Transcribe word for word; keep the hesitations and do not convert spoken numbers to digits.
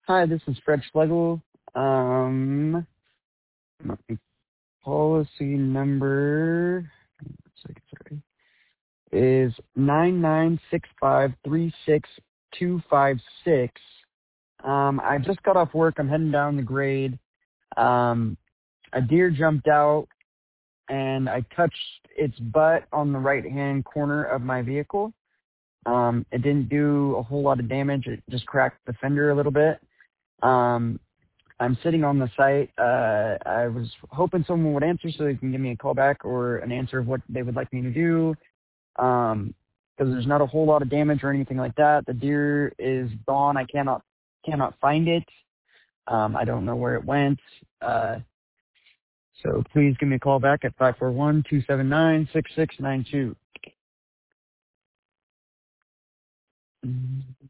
Hi, this is Fred Schlegel. Um, my policy number second, sorry, is nine nine six five three six two five six. Um, I just got off work. I'm heading down the grade. Um, a deer jumped out, and I touched its butt on the right-hand corner of my vehicle. Um, it didn't do a whole lot of damage. It just cracked the fender a little bit. Um, I'm sitting on the site. Uh, I was hoping someone would answer so they can give me a call back or an answer of what they would like me to do. Um, because there's not a whole lot of damage or anything like that. The deer is gone. I cannot cannot find it. Um, I don't know where it went. Uh, so please give me a call back at five four one, two seven nine, six six nine two.